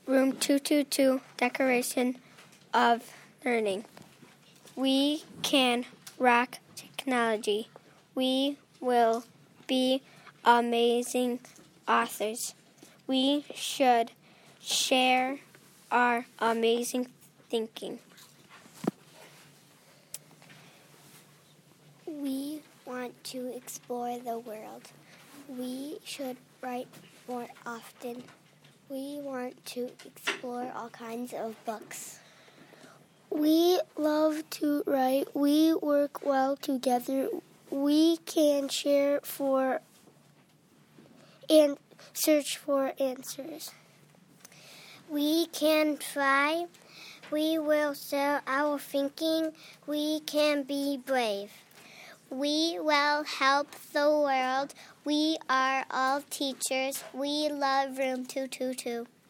Room 222, Declaration of Learning. We can rock technology. We will be amazing authors. We should share our amazing thinking. We want to explore the world. We should write more often. We want to explore all kinds of books. We love to write. We work well together. We can share for and search for answers. We can try. We will share our thinking. We can be brave. We will help the world. We are all teachers. We love Room 222.